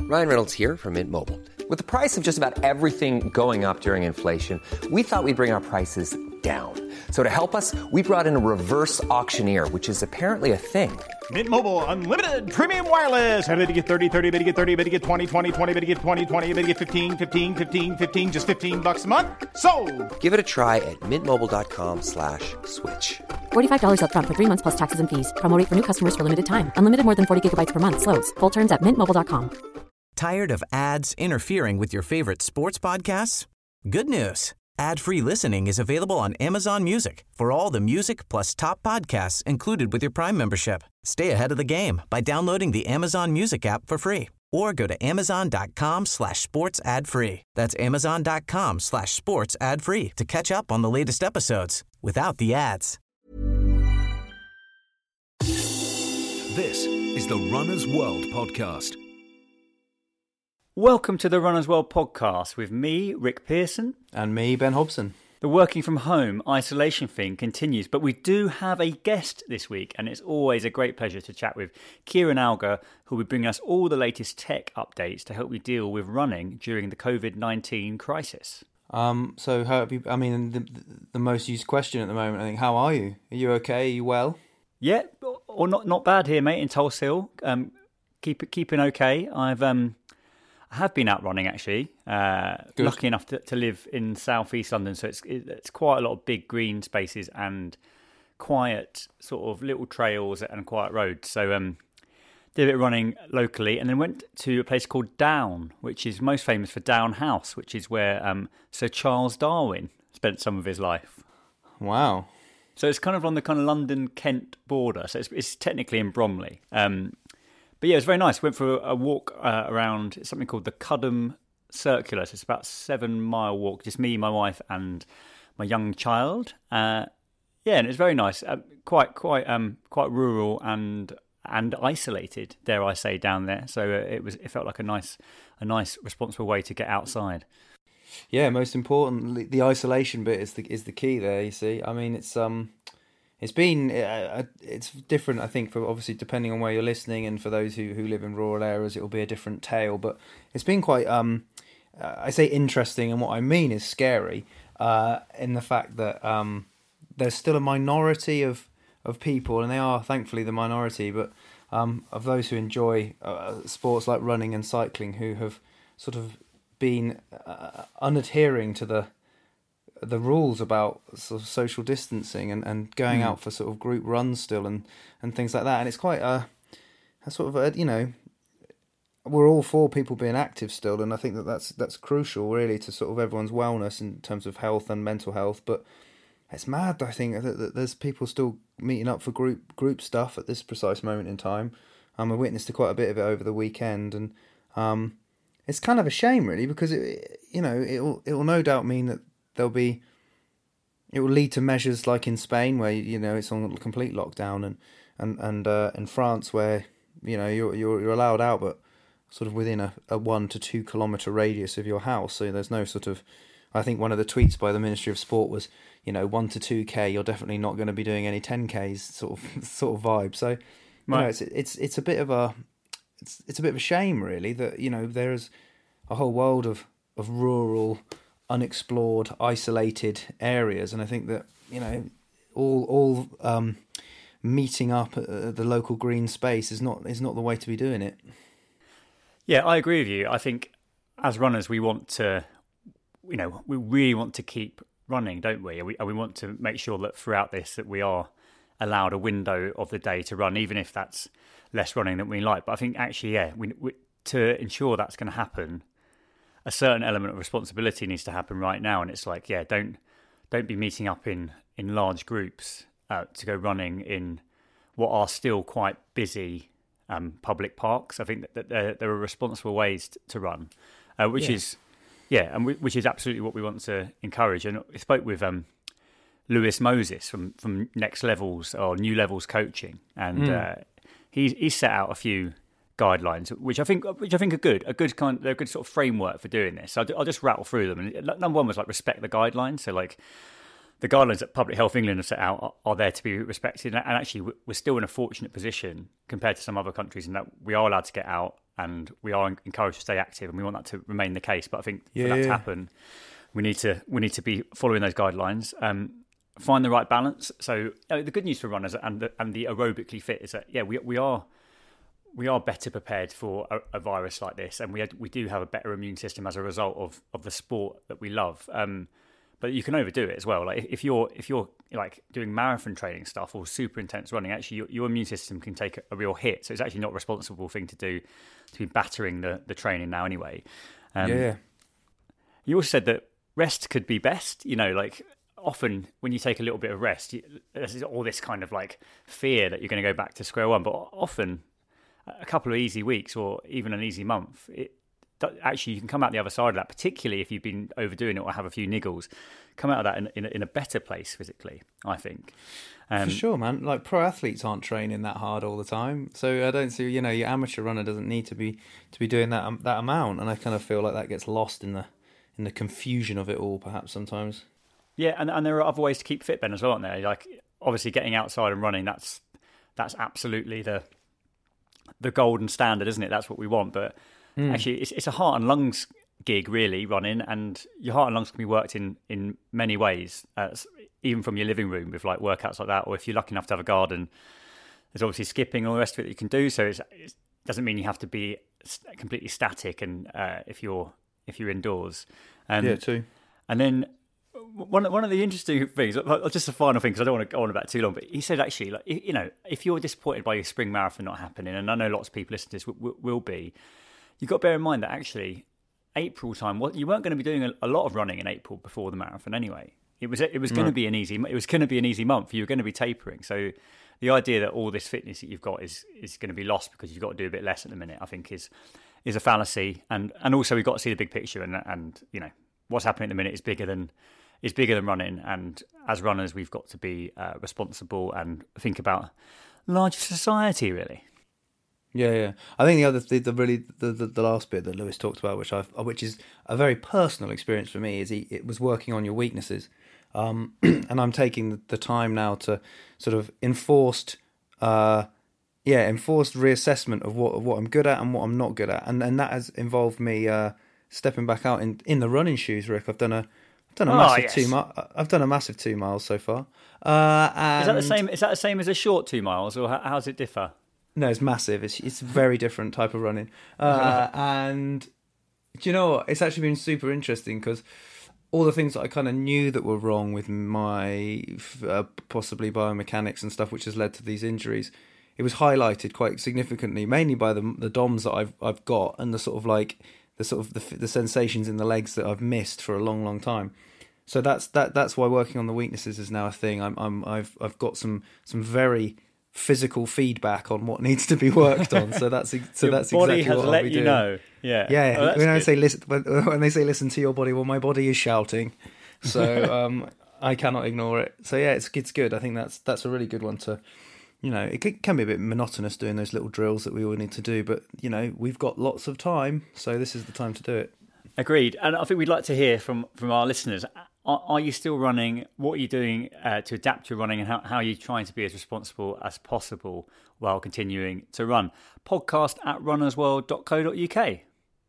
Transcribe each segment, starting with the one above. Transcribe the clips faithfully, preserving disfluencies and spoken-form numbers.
Ryan Reynolds here from Mint Mobile. With the price of just about everything going up during inflation, we thought we'd bring our prices down. So to help us, we brought in a reverse auctioneer, which is apparently a thing. Mint Mobile Unlimited Premium Wireless. How to get thirty, thirty, how to get thirty, how to get twenty, twenty, twenty, how to get twenty, twenty, how to get fifteen, fifteen, fifteen, fifteen, just fifteen bucks a month? Sold! Give it a try at mintmobile.com slash switch. forty-five dollars up front for three months plus taxes and fees. Promo rate for new customers for limited time. Unlimited more than forty gigabytes per month. Slows full terms at mint mobile dot com. Tired of ads interfering with your favorite sports podcasts? Good news. Ad-free listening is available on Amazon Music for all the music plus top podcasts included with your Prime membership. Stay ahead of the game by downloading the Amazon Music app for free or go to amazon.com slash sports ad free. That's amazon.com slash sports ad free to catch up on the latest episodes without the ads. This is the Runner's World podcast. Welcome to the Runner's World podcast with me, Rick Pearson. And me, Ben Hobson. The working from home isolation thing continues, but we do have a guest this week, and it's always a great pleasure to chat with Kieran Alger, who will be bringing us all the latest tech updates to help you deal with running during the covid nineteen crisis. Um, so, how have you, I mean, the, the most used question at the moment, I think, how are you? Are you okay? Are you well? Yeah, or not not bad here, mate, in Tulse Hill. Um, keep, keeping okay. I've... um. I have been out running, actually. Uh, lucky enough to, to live in southeast London, so it's it's quite a lot of big green spaces and quiet sort of little trails and quiet roads. So um, did a bit of running locally, and then went to a place called Down, which is most famous for Down House, which is where um, Sir Charles Darwin spent some of his life. Wow. So it's kind of on the kind of London-Kent border, so it's, it's technically in Bromley. Um But yeah, it was very nice. Went for a walk uh, around something called the Cudham Circular. So it's about a seven mile walk, just me, my wife, and my young child. Uh, yeah, and it was very nice. Uh, quite, quite, um, quite rural and and isolated, dare I say, down there. So uh, it was. It felt like a nice, a nice, responsible way to get outside. Yeah, most importantly, the isolation bit is the is the key there. You see, I mean, it's um. It's been, uh, it's different, I think, for obviously depending on where you're listening, and for those who, who live in rural areas, it will be a different tale. But it's been quite, um, uh, I say interesting, and what I mean is scary, uh, in the fact that um, there's still a minority of, of people, and they are thankfully the minority, but um, of those who enjoy uh, sports like running and cycling, who have sort of been uh, unadhering to the the rules about sort of social distancing and, and going mm. out for sort of group runs still and, and things like that. And it's quite a, a sort of, a, you know, we're all for people being active still. And I think that that's, that's crucial really to sort of everyone's wellness in terms of health and mental health. But it's mad, I think, that, that there's people still meeting up for group group stuff at this precise moment in time. I'm a witness to quite a bit of it over the weekend. And um, it's kind of a shame really, because, it, you know, it'll, it'll no doubt mean that there'll be, it will lead to measures like in Spain where, you know, it's on complete lockdown, and and and uh, in France where, you know, you're you're you're allowed out, but sort of within a, a one to two kilometre radius of your house. So there's no sort of, I think one of the tweets by the Ministry of Sport was, you know, one to two k, you're definitely not going to be doing any ten k's sort of sort of vibe. So, you right. know, it's it's it's a bit of a it's it's a bit of a shame really that, you know, there's a whole world of of rural, unexplored, isolated areas, and I think that, you know, all all um, meeting up at the local green space is not is not the way to be doing it. Yeah, I agree with you. I think as runners, we want to, you know, we really want to keep running, don't we? And we, and we want to make sure that throughout this that we are allowed a window of the day to run, even if that's less running than we like. But I think actually, yeah, we, we, to ensure that's going to happen, a certain element of responsibility needs to happen right now. And it's like, yeah, don't don't be meeting up in, in large groups uh, to go running in what are still quite busy um, public parks. I think that, that there, there are responsible ways to, to run, uh, which yeah. is, yeah, and we, which is absolutely what we want to encourage. And I spoke with um, Lewis Moses from, from Next Levels or New Levels Coaching, and mm. uh, he he set out a few guidelines, which I think which I think are good, a good kind, they're a good sort of framework for doing this. So I'll, I'll just rattle through them. And number one was like respect the guidelines. So like the guidelines that Public Health England have set out are, are there to be respected. And actually, we're still in a fortunate position compared to some other countries in that we are allowed to get out and we are encouraged to stay active, and we want that to remain the case. But I think yeah, for that yeah. to happen, we need to we need to be following those guidelines. Um, find the right balance. So uh, the good news for runners and the, and the aerobically fit is that yeah, we we are we are better prepared for a, a virus like this, and we had, we do have a better immune system as a result of of the sport that we love. Um, but you can overdo it as well. Like if you're if you're like doing marathon training stuff or super intense running, actually your, your immune system can take a, a real hit. So it's actually not a responsible thing to do to be battering the the training now anyway. Um, yeah. You also said that rest could be best. You know, like often when you take a little bit of rest, you, there's all this kind of like fear that you're going to go back to square one. But often a couple of easy weeks or even an easy month, it actually you can come out the other side of that, particularly if you've been overdoing it or have a few niggles, come out of that in, in, in a better place physically, I think. Um, For sure, man. Like pro athletes aren't training that hard all the time, so I don't see. You know, your amateur runner doesn't need to be to be doing that um, that amount, and I kind of feel like that gets lost in the in the confusion of it all, perhaps sometimes. Yeah, and and there are other ways to keep fit, Ben, as well, aren't there? Like obviously getting outside and running. That's that's absolutely the the golden standard, isn't it? That's what we want, but. Mm. Actually, it's, it's a heart and lungs gig, really, running, and your heart and lungs can be worked in, in many ways, uh, even from your living room with like workouts like that, or if you're lucky enough to have a garden, there's obviously skipping and all the rest of it that you can do. So it's, it doesn't mean you have to be completely static, and uh, if you're if you're indoors, um, yeah, too. And then one one of the interesting things, just a final thing, because I don't want to go on about it too long, but he said actually, like you know, if you're disappointed by your spring marathon not happening, and I know lots of people listening to this will, will be. You've got to bear in mind that actually April time, well, you weren't going to be doing a, a lot of running in April before the marathon anyway. It was it was going No. to be an easy it was going to be an easy month. You were going to be tapering, so the idea that all this fitness that you've got is is going to be lost because you've got to do a bit less at the minute, I think is is a fallacy. And and also we've got to see the big picture, and and you know what's happening at the minute is bigger than is bigger than running. And as runners, we've got to be uh, responsible and think about larger society, really. Yeah, yeah. I think the other, the, the really, the, the the last bit that Lewis talked about, which I, which is a very personal experience for me, is he it was working on your weaknesses, um, and I'm taking the, the time now to sort of enforced, uh, yeah, enforced reassessment of what of what I'm good at and what I'm not good at, and and that has involved me uh, stepping back out in, in the running shoes. Rick, I've done a I've done a Oh, massive yes. two mile. I've done a massive two miles so far. Uh, and Is that the same? Is that the same as a short two miles, or how, how does it differ? No, it's massive. It's it's a very different type of running. Uh, and do you know what? It's actually been super interesting because all the things that I kind of knew that were wrong with my uh, possibly biomechanics and stuff, which has led to these injuries, it was highlighted quite significantly, mainly by the the D O Ms that I've I've got and the sort of like the sort of the, the sensations in the legs that I've missed for a long, long time. So that's that that's why working on the weaknesses is now a thing. I'm I'm I've I've got some some very physical feedback on what needs to be worked on. So that's so Your that's body exactly has what I'll let be you doing. know. Yeah, Yeah. Oh, that's when I good. say listen, when, when they say listen to your body, well, my body is shouting. So um, I cannot ignore it. So yeah, it's it's good. I think that's that's a really good one to. You know, it can be a bit monotonous doing those little drills that we all need to do, but you know, we've got lots of time, so this is the time to do it. Agreed. And I think we'd like to hear from, from our listeners. Are, are you still running? What are you doing uh, to adapt to running, and how, how are you trying to be as responsible as possible while continuing to run? Podcast at runners world dot co dot uk.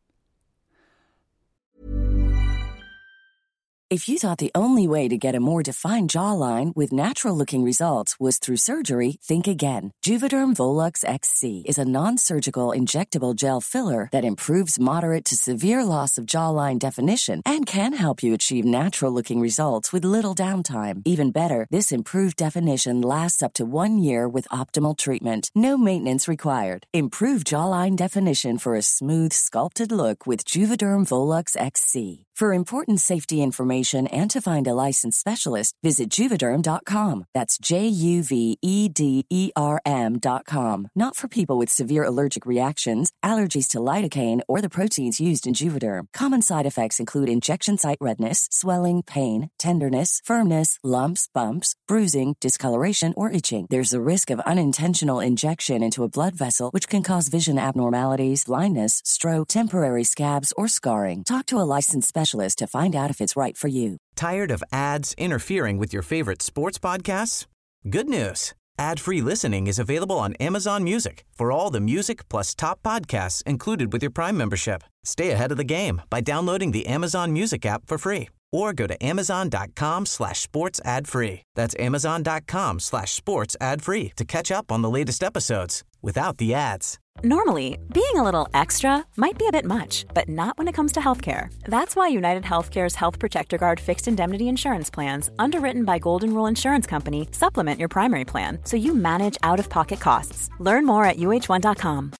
If you thought the only way to get a more defined jawline with natural-looking results was through surgery, think again. Juvederm Volux X C is a non-surgical injectable gel filler that improves moderate to severe loss of jawline definition and can help you achieve natural-looking results with little downtime. Even better, this improved definition lasts up to one year with optimal treatment. No maintenance required. Improve jawline definition for a smooth, sculpted look with Juvederm Volux X C. For important safety information and to find a licensed specialist, visit Juvederm dot com. That's J U V E D E R M dot com. Not for people with severe allergic reactions, allergies to lidocaine, or the proteins used in Juvederm. Common side effects include injection site redness, swelling, pain, tenderness, firmness, lumps, bumps, bruising, discoloration, or itching. There's a risk of unintentional injection into a blood vessel, which can cause vision abnormalities, blindness, stroke, temporary scabs, or scarring. Talk to a licensed specialist to find out if it's right for you. Tired of ads interfering with your favorite sports podcasts? Good news. Ad-free listening is available on Amazon Music for all the music plus top podcasts included with your Prime membership. Stay ahead of the game by downloading the Amazon Music app for free or go to amazon.com slash sports ad free. That's amazon.com slash sports ad free to catch up on the latest episodes without the ads. Normally, being a little extra might be a bit much, but not when it comes to healthcare. That's why United Healthcare's Health Protector Guard fixed indemnity insurance plans, underwritten by Golden Rule Insurance Company, supplement your primary plan so you manage out-of-pocket costs. Learn more at U H one dot com.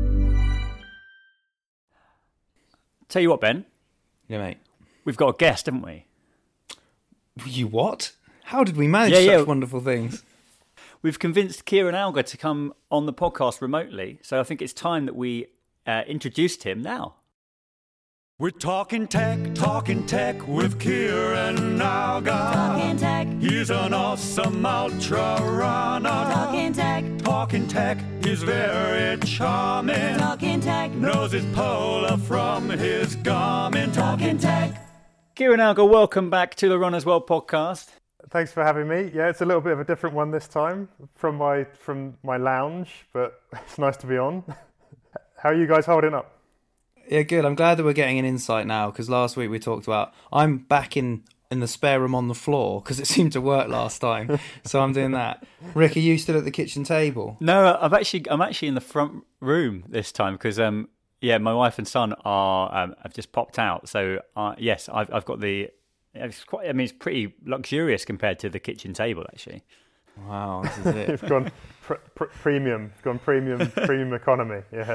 Tell you what, Ben. Yeah, mate. We've got a guest, haven't we? You what? How did we manage yeah, such yeah. wonderful things? We've convinced Kieran Alger to come on the podcast remotely, so I think it's time that we uh, introduced him now. We're talking tech, talking tech with Kieran Alger. Talking tech. He's an awesome ultra runner. Talking tech. Talking tech. He's very charming. Talking tech. Knows his polar from his Garmin. Talking tech. Kieran Alger, welcome back to the Runners World podcast. Thanks for having me. Yeah, it's a little bit of a different one this time from my from my lounge, but it's nice to be on. How are you guys holding up? Yeah, good. I'm glad that we're getting an insight now, because last week we talked about I'm back in, in the spare room on the floor because it seemed to work last time, so I'm doing that. Rick, are you still at the kitchen table? No, I've actually I'm actually in the front room this time because um yeah my wife and son are um, have just popped out, so uh, yes I've I've got the. It's quite. I mean, it's pretty luxurious compared to the kitchen table, actually. Wow, this is it. You've gone pr- pr- premium. You've gone premium, premium economy. Yeah.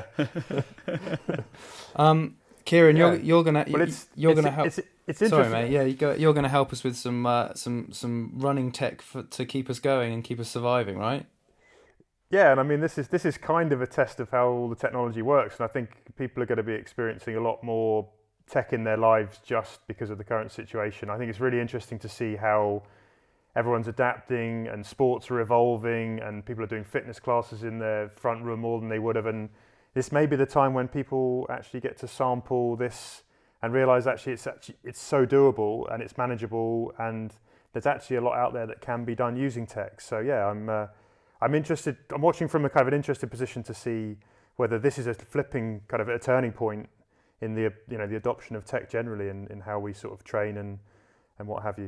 um, Kieran, yeah. you're you're gonna well, it's, you're it's, gonna help. It's, it's, it's Sorry, mate. Yeah, you go, you're gonna help us with some uh, some some running tech for, to keep us going and keep us surviving, right? Yeah, and I mean, this is this is kind of a test of how all the technology works, and I think people are going to be experiencing a lot more tech in their lives just because of the current situation. I think it's really interesting to see how everyone's adapting and sports are evolving and people are doing fitness classes in their front room more than they would have, and this may be the time when people actually get to sample this and realise actually it's actually it's so doable and it's manageable, and there's actually a lot out there that can be done using tech. So yeah, I'm uh, I'm interested. I'm watching from a kind of an interested position to see whether this is a flipping kind of a turning point in the you know the adoption of tech generally, and in, in how we sort of train and and what have you.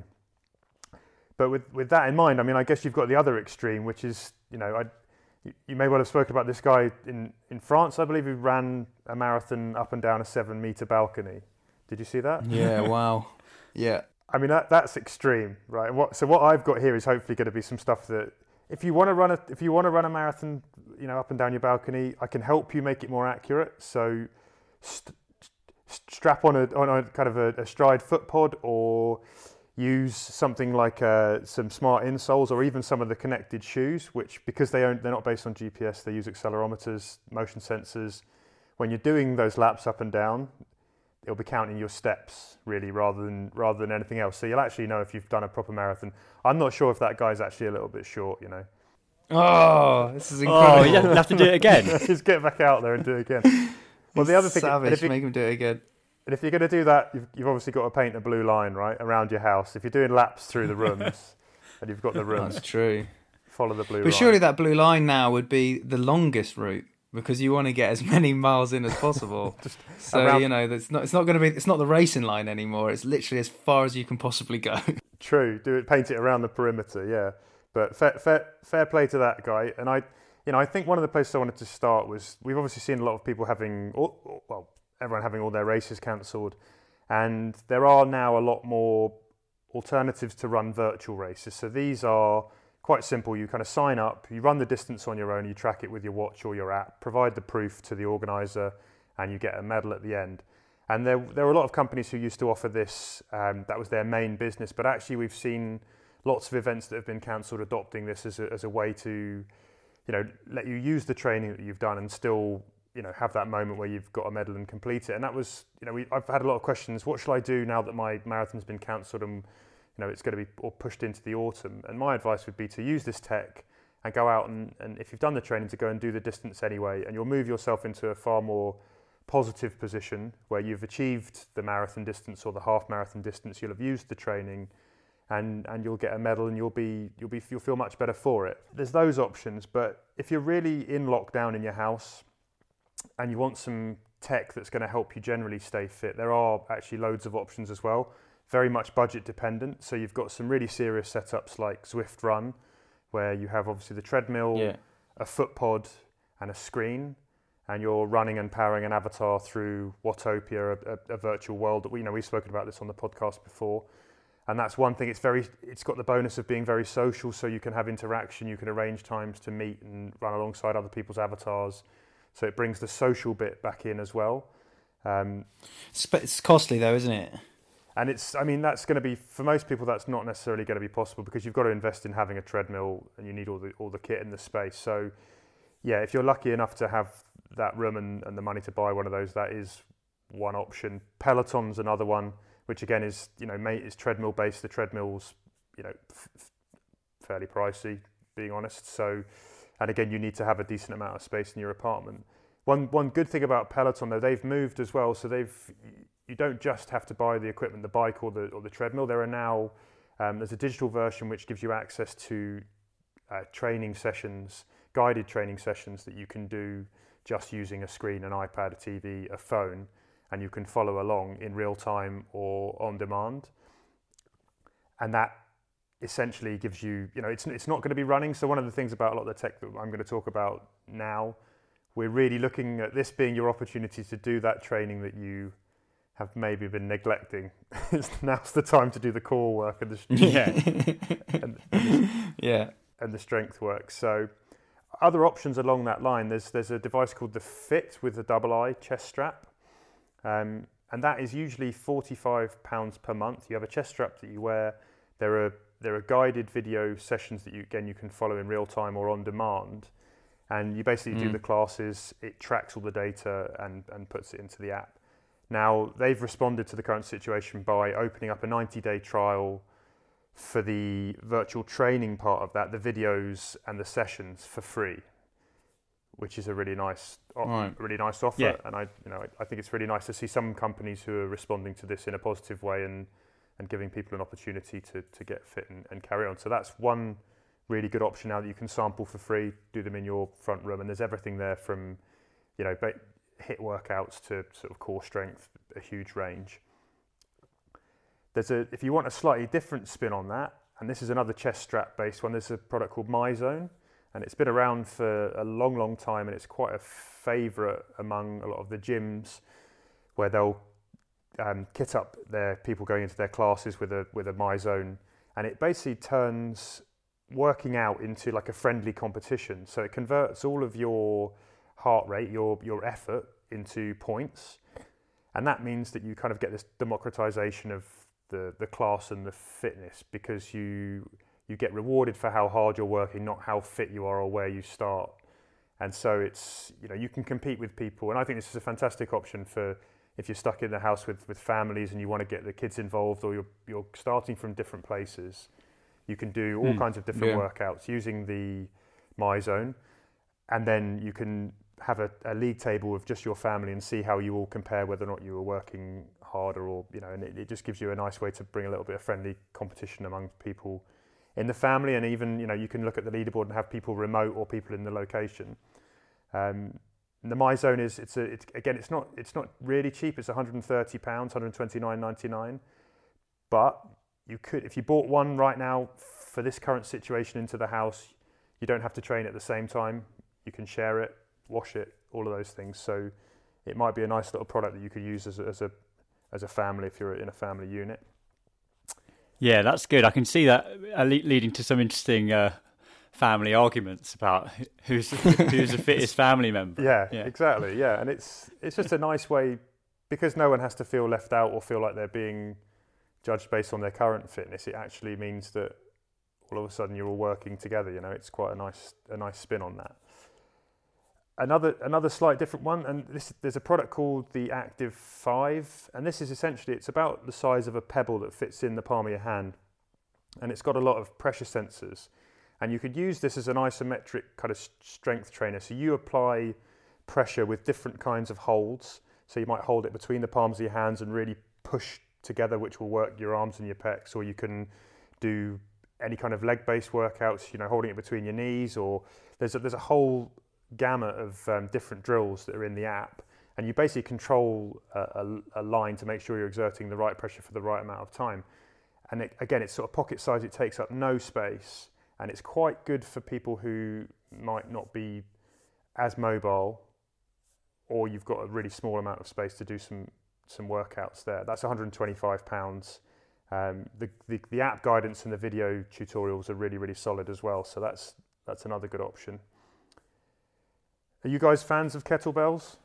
But with with that in mind, I mean, I guess you've got the other extreme, which is you know I, you, you may well have spoken about this guy in, in France, I believe, who ran a marathon up and down a seven meter balcony. Did you see that? Yeah. Wow. Yeah. I mean that that's extreme, right? What so what I've got here is hopefully going to be some stuff that if you want to run a if you want to run a marathon, you know, up and down your balcony, I can help you make it more accurate. So. St- strap on a on a kind of a, a stride foot pod, or use something like uh, some smart insoles, or even some of the connected shoes, which because they own, they're not based on G P S, they use accelerometers, motion sensors. When you're doing those laps up and down, it'll be counting your steps really, rather than rather than anything else. So you'll actually know if you've done a proper marathon. I'm not sure if that guy's actually a little bit short, you know. Oh, this is incredible. Oh, you have to do it again. Just get back out there and do it again. Well, the other thing, savage. If you, Make him do it again. And if you're going to do that, you've, you've obviously got to paint a blue line, right, around your house. If you're doing laps through the rooms, and you've got the rooms, that's true. Follow the blue but line. But surely that blue line now would be the longest route, because you want to get as many miles in as possible. Just so around... you know, it's not it's not going to be it's not the racing line anymore. It's literally as far as you can possibly go. True. Do it. Paint it around the perimeter. Yeah. But fair, fair, fair play to that guy. And I, you know, I think one of the places I wanted to start was we've obviously seen a lot of people having, all, well, everyone having all their races cancelled, and there are now a lot more alternatives to run virtual races. So these are quite simple. You kind of sign up, you run the distance on your own, you track it with your watch or your app, provide the proof to the organiser, and you get a medal at the end. And there, there were a lot of companies who used to offer this. Um, that was their main business. But actually, we've seen lots of events that have been cancelled adopting this as a, as a way to, you know, let you use the training that you've done and still, you know, have that moment where you've got a medal and complete it. And that was, you know, we, I've had a lot of questions. What shall I do now that my marathon's been cancelled and, you know, it's going to be or pushed into the autumn? And my advice would be to use this tech and go out and, and if you've done the training, to go and do the distance anyway. And you'll move yourself into a far more positive position where you've achieved the marathon distance or the half marathon distance. You'll have used the training, and and you'll get a medal, and you'll be you'll be you'll feel much better for it. There's those options, but if you're really in lockdown in your house and you want some tech that's going to help you generally stay fit, there are actually loads of options as well. Very much budget dependent. So you've got some really serious setups like Zwift Run, where you have obviously the treadmill, Yeah. a foot pod, and a screen, and you're running and powering an avatar through Watopia, a, a, a virtual world that we you know we've spoken about this on the podcast before. And that's one thing. It's very. It's got the bonus of being very social, so you can have interaction. You can arrange times to meet and run alongside other people's avatars. So it brings the social bit back in as well. Um, It's, it's costly though, isn't it? and it's. I mean, that's going to be for most people. That's not necessarily going to be possible because you've got to invest in having a treadmill, and you need all the all the kit and the space. So, yeah, if you're lucky enough to have that room and, and the money to buy one of those, that is one option. Peloton's another one, which again is, you know, mate, is treadmill based. The treadmill's, you know, f- f- fairly pricey, being honest. So, and again, you need to have a decent amount of space in your apartment. One one good thing about Peloton though, they've moved as well. So they've you don't just have to buy the equipment, the bike or the or the treadmill. There are now um, there's a digital version which gives you access to uh, training sessions, guided training sessions that you can do just using a screen, an iPad, a T V, a phone. And you can follow along in real time or on demand. And that essentially gives you, you know, it's it's not going to be running. So one of the things about a lot of the tech that I'm going to talk about now, we're really looking at this being your opportunity to do that training that you have maybe been neglecting. Now's the time to do the core work and the Yeah. and, and the, Yeah. and the strength work. So other options along that line, there's there's a device called the Fit with the double I chest strap. Um, and that is usually forty-five pounds per month. You have a chest strap that you wear. There are there are guided video sessions that you again you can follow in real time or on demand, and you basically Mm. do the classes. It tracks all the data and and puts it into the app. Now they've responded to the current situation by opening up a ninety-day trial for the virtual training part of that, the videos and the sessions for free, which is a really nice, Right. really nice offer. Yeah. And I, you know, I think it's really nice to see some companies who are responding to this in a positive way and, and giving people an opportunity to, to get fit and, and carry on. So that's one really good option now that you can sample for free, do them in your front room, and there's everything there from, you know, ba- hit workouts to sort of core strength, a huge range. There's a, if you want a slightly different spin on that, and this is another chest strap based one, there's a product called MyZone. And it's been around for a long, long time, and it's quite a favourite among a lot of the gyms, where they'll um, kit up their people going into their classes with a with a MyZone, and it basically turns working out into like a friendly competition. So it converts all of your heart rate, your your effort, into points, and that means that you kind of get this democratization of the the class and the fitness, because you you get rewarded for how hard you're working, not how fit you are or where you start. And so it's, you know, you can compete with people. And I think this is a fantastic option for if you're stuck in the house with, with families and you want to get the kids involved, or you're you're starting from different places. You can do all Mm, kinds of different yeah. workouts using the MyZone. And then you can have a, a league table of just your family and see how you all compare, whether or not you were working harder, or, you know, and it, it just gives you a nice way to bring a little bit of friendly competition among people in the family. And even, you know, you can look at the leaderboard and have people remote or people in the location. Um, and the MyZone is, it's a, it's, again, it's not, it's not really cheap. It's one hundred thirty pounds, one hundred twenty-nine ninety-nine. But you could, if you bought one right now for this current situation into the house, you don't have to train at the same time. You can share it, wash it, all of those things. So it might be a nice little product that you could use as a, as a, as a family if you're in a family unit. Yeah, that's good. I can see that uh, le- leading to some interesting uh, family arguments about who's who's the fittest family member. Yeah, Yeah. exactly. Yeah, and it's it's just a nice way, because no one has to feel left out or feel like they're being judged based on their current fitness. It actually means that all of a sudden you're all working together. You know, it's quite a nice a nice spin on that. Another another slight different one, and this there's a product called the Active five, and this is essentially, it's about the size of a pebble that fits in the palm of your hand, and it's got a lot of pressure sensors, and you could use this as an isometric kind of strength trainer. So you apply pressure with different kinds of holds. So you might hold it between the palms of your hands and really push together, which will work your arms and your pecs, or you can do any kind of leg-based workouts, you know, holding it between your knees, or there's a, there's a whole gamut of um, different drills that are in the app, and you basically control a, a, a line to make sure you're exerting the right pressure for the right amount of time. And it, again, it's sort of pocket size, it takes up no space, and it's quite good for people who might not be as mobile, or you've got a really small amount of space to do some some workouts there. That's one hundred twenty-five pounds. Um, the, the the app guidance and the video tutorials are really, really solid as well, so that's that's another good option. Are you guys fans of kettlebells?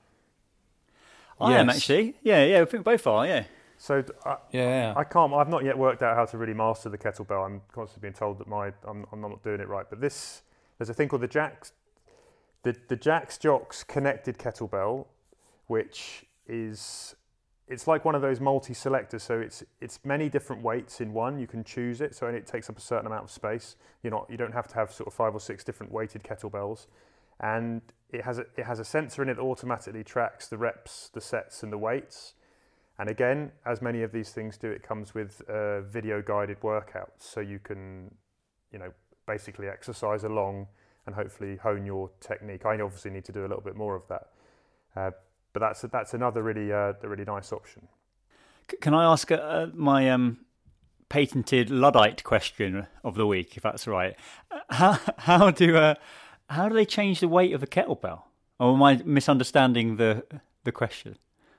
I Yes. am actually. Yeah, yeah, I think both are, yeah. So I, Yeah. I can't. I've not yet worked out how to really master the kettlebell. I'm constantly being told that my I'm, I'm not doing it right. But this, there's a thing called the Jacks, the the Jacks Jocks connected kettlebell, which is it's like one of those multi-selectors. So it's it's many different weights in one. You can choose it. So and it takes up a certain amount of space. You're not you don't have to have sort of five or six different weighted kettlebells, and it has a it has a sensor in it that automatically tracks the reps, the sets, and the weights. And again, as many of these things do, it comes with uh, video-guided workouts, so you can, you know, basically exercise along and hopefully hone your technique. I obviously need to do a little bit more of that, uh, but that's that's another really uh, a really nice option. C- Can I ask uh, my um, patented Luddite question of the week, if that's right? How how do uh, how do they change the weight of a kettlebell? Or am I misunderstanding the the question?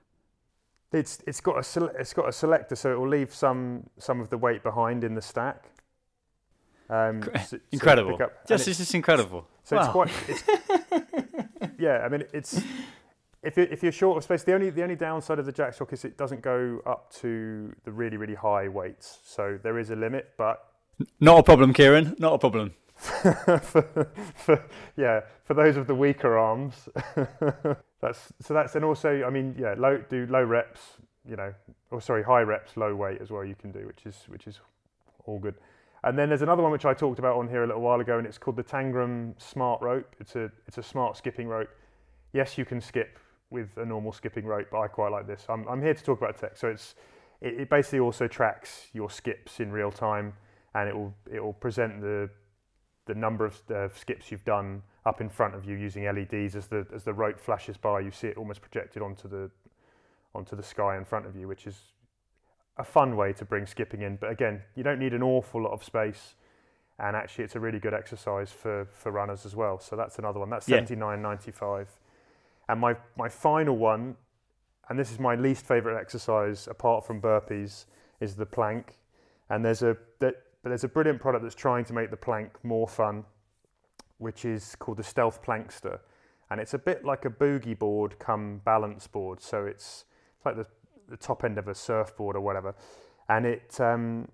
It's it's got a sele- it's got a selector, so it will leave some some of the weight behind in the stack. Um, so, so incredible! pick up- and Just it's- it's just incredible. So Wow. it's quite. It's, yeah, I mean it's if you if you're short of space, the only the only downside of the Jacks Jock is it doesn't go up to the really really high weights. So there is a limit, but Not a problem, Kieran. Not a problem. for, for yeah for those of the weaker arms, that's so that's and also I mean yeah low do low reps, you know, or sorry high reps, low weight as well you can do, which is which is all good. And then there's another one which I talked about on here a little while ago, and it's called the Tangram Smart Rope. It's a it's a smart skipping rope. Yes, you can skip with a normal skipping rope, but I quite like this. I'm I'm here to talk about tech. So it's it, it basically also tracks your skips in real time, and it will it will present the the number of uh, skips you've done up in front of you using L E Ds as the as the rope flashes by. You see it almost projected onto the onto the sky in front of you, which is a fun way to bring skipping in. But again, you don't need an awful lot of space, and actually it's a really good exercise for, for runners as well. So that's another one. That's Yeah. seventy-nine ninety-five. And my, my final one, and this is my least favourite exercise apart from burpees, is the plank. And there's a that, but there's a brilliant product that's trying to make the plank more fun, which is called the Stealth Plankster. And it's a bit like a boogie board come balance board. So it's like the, the top end of a surfboard or whatever. And it um,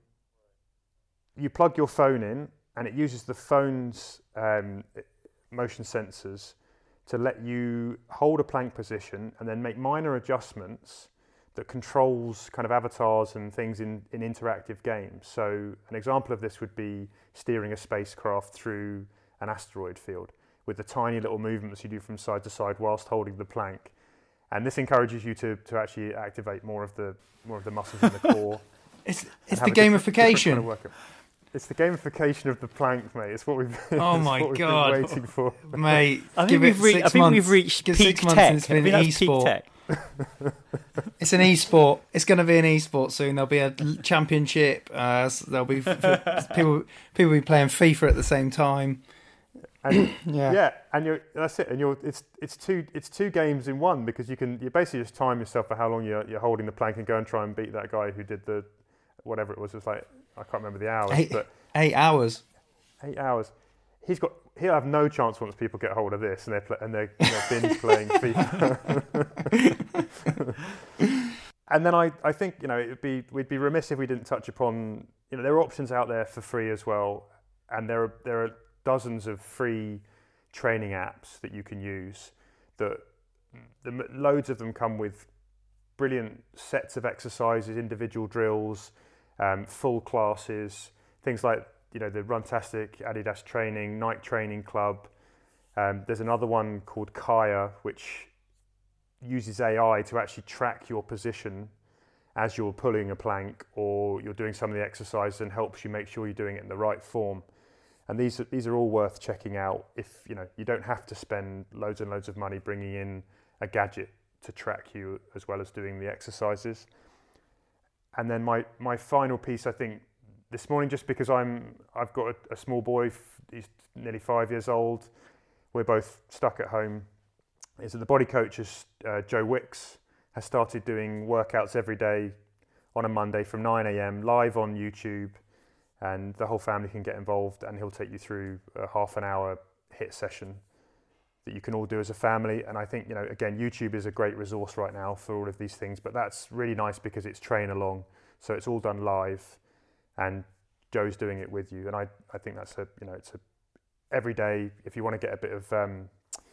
you plug your phone in, and it uses the phone's um, motion sensors to let you hold a plank position and then make minor adjustments that controls kind of avatars and things in, in interactive games. So an example of this would be steering a spacecraft through an asteroid field with the tiny little movements you do from side to side whilst holding the plank. And this encourages you to, to actually activate more of the more of the muscles in the core. It's and it's have the a different- different gamification. kind of workout. It's the gamification of the plank, mate. It's what we've, Oh it's my what we've God. been waiting for. Mate, I think give we've it reached. six I think months. we've reached Give peak six months tech. and it's I been think an that's peak e-sport. tech. It's an e-sport. It's going to be an e-sport soon. There'll be a l- championship. Uh, s- there'll be f- people people will be playing FIFA at the same time. And Yeah. yeah, and you're that's it. And you're it's it's two it's two games in one, because you can you basically just time yourself for how long you're you're holding the plank and go and try and beat that guy who did the whatever it was. It was like I can't remember the hours, Eight, but eight hours. eight hours. He's got he'll have no chance once people get hold of this and they're play, and they're, they're binge playing FIFA. And then I, I think, you know, it would be we'd be remiss if we didn't touch upon, you know, there are options out there for free as well, and there are there are dozens of free training apps that you can use. That the loads of them come with brilliant sets of exercises, individual drills, um, full classes, things like, you know, the Runtastic, Adidas Training, Nike Training Club. Um, there's another one called Kaya, which uses A I to actually track your position as you're pulling a plank or you're doing some of the exercises, and helps you make sure you're doing it in the right form. And these are, these are all worth checking out. If you know, you don't have to spend loads and loads of money bringing in a gadget to track you as well as doing the exercises. And then my, my final piece, I think, this morning, just because I'm I've got a, a small boy, he's nearly five years old. We're both stuck at home. Is that the body coach is uh, Joe Wicks has started doing workouts every day on a Monday from nine a.m. live on YouTube, and the whole family can get involved, and he'll take you through a half an hour HIIT session that you can all do as a family. And I think, you know, again, YouTube is a great resource right now for all of these things, but that's really nice because it's train along, so it's all done live, and Joe's doing it with you. And I, I think that's a, you know, it's a every day, if you want to get a bit of um,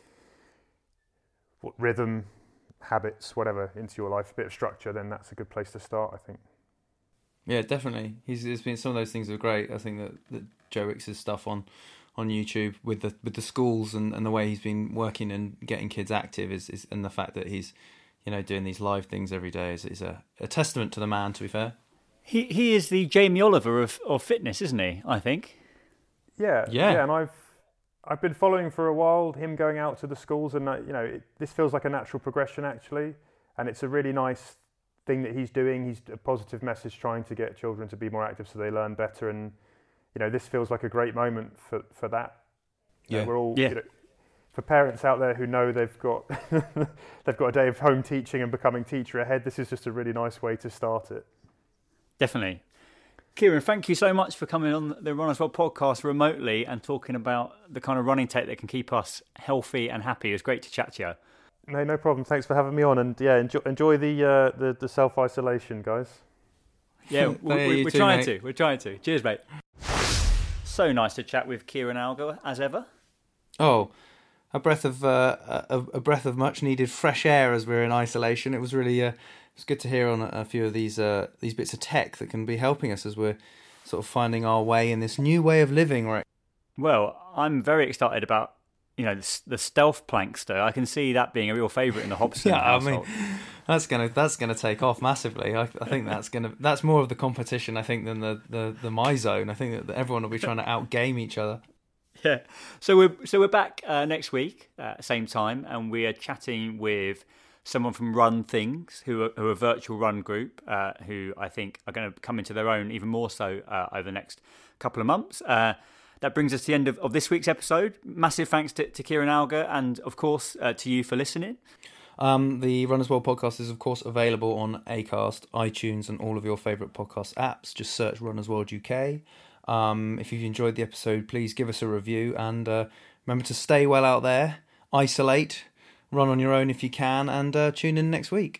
what, rhythm, habits, whatever, into your life, a bit of structure, then that's a good place to start, I think. Yeah, definitely. He's it's been some of those things are great. I think that, that Joe Wicks' stuff on, on YouTube with the with the schools and, and the way he's been working and getting kids active is, is and the fact that he's, you know, doing these live things every day is, is a, a testament to the man, to be fair. He he is the Jamie Oliver of, of fitness, isn't he, I think? Yeah, yeah, yeah, and I've I've been following for a while him going out to the schools, and uh, you know, it, this feels like a natural progression actually, and it's a really nice thing that he's doing. He's a positive message, trying to get children to be more active so they learn better, and you know, this feels like a great moment for for that. You yeah, know, we're all yeah. You know, for parents out there who know they've got they've got a day of home teaching and becoming teacher ahead. This is just a really nice way to start it. Definitely. Kieran, thank you so much for coming on the Run As Well podcast remotely and talking about the kind of running tech that can keep us healthy and happy. It was great to chat to you. No, no problem. Thanks for having me on, and yeah, enjoy, enjoy the, uh, the the self isolation, guys. Yeah, we're, we're, we're too, trying mate. to. We're trying to. Cheers, mate. So nice to chat with Kieran Alger as ever. Oh, a breath of uh, a, a breath of much needed fresh air as we're in isolation. It was really uh, it was good to hear on a, a few of these uh, these bits of tech that can be helping us as we're sort of finding our way in this new way of living. Right. Well, I'm very excited about, you know, the, the stealth plankster. I can see that being a real favourite in the Hobson yeah, household. I mean, that's gonna that's gonna take off massively. I, I think that's gonna that's more of the competition, I think, than the, the, the my zone. I think that everyone will be trying to outgame each other. Yeah. So we're so we're back uh, next week, uh, same time, and we are chatting with someone from Run Things, who are, who are a virtual run group, uh, who I think are going to come into their own even more so uh, over the next couple of months. Uh, that brings us to the end of, of this week's episode. Massive thanks to, to Kieran Alger, and of course uh, to you for listening. Um, the Run As Well podcast is of course available on Acast, iTunes, and all of your favourite podcast apps. Just search Run As World U K. Um, if you've enjoyed the episode, please give us a review, and uh, remember to stay well out there, isolate, run on your own if you can, and uh, tune in next week.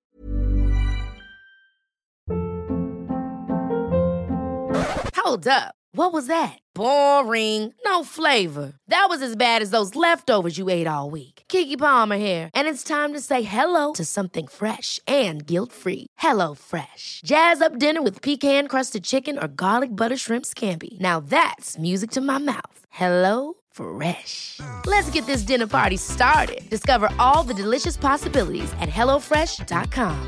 Hold up. What was that? Boring. No flavor. That was as bad as those leftovers you ate all week. Keke Palmer here, and it's time to say hello to something fresh and guilt-free. Hello Fresh. Jazz up dinner with pecan-crusted chicken or garlic butter shrimp scampi. Now that's music to my mouth. Hello Fresh. Let's get this dinner party started. Discover all the delicious possibilities at hello fresh dot com.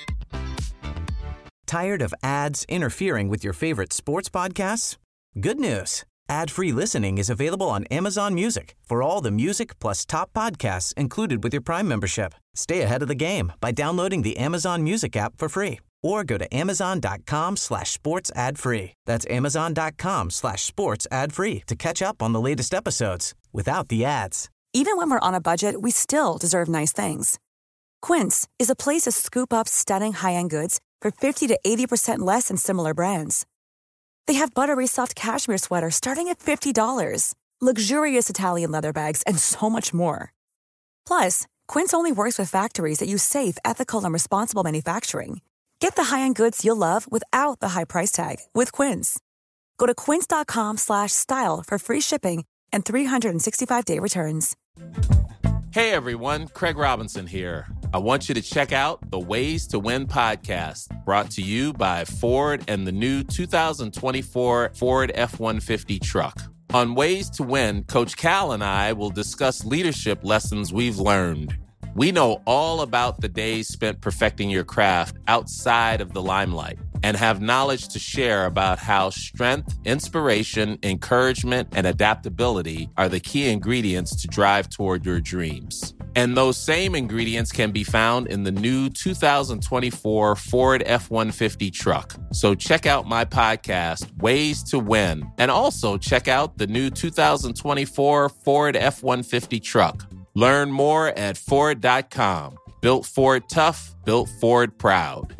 Tired of ads interfering with your favorite sports podcasts? Good news. Ad-free listening is available on Amazon Music for all the music plus top podcasts included with your Prime membership. Stay ahead of the game by downloading the Amazon Music app for free or go to amazon.com slash sports ad free. That's amazon.com slash sports ad free to catch up on the latest episodes without the ads. Even when we're on a budget, we still deserve nice things. Quince is a place to scoop up stunning high-end goods for fifty to eighty percent less than similar brands. They have buttery soft cashmere sweaters starting at fifty dollars, luxurious Italian leather bags, and so much more. Plus, Quince only works with factories that use safe, ethical, and responsible manufacturing. Get the high-end goods you'll love without the high price tag with Quince. Go to quince.com slash style for free shipping and three sixty-five day returns. Hey everyone, Craig Robinson here. I want you to check out the Ways to Win podcast, brought to you by Ford and the new two thousand twenty-four Ford F one fifty truck. On Ways to Win, Coach Cal and I will discuss leadership lessons we've learned. We know all about the days spent perfecting your craft outside of the limelight and have knowledge to share about how strength, inspiration, encouragement, and adaptability are the key ingredients to drive toward your dreams. And those same ingredients can be found in the new two thousand twenty-four Ford F one fifty truck. So check out my podcast, Ways to Win, and also check out the new two thousand twenty-four Ford F one fifty truck. Learn more at Ford dot com. Built Ford tough, built Ford proud.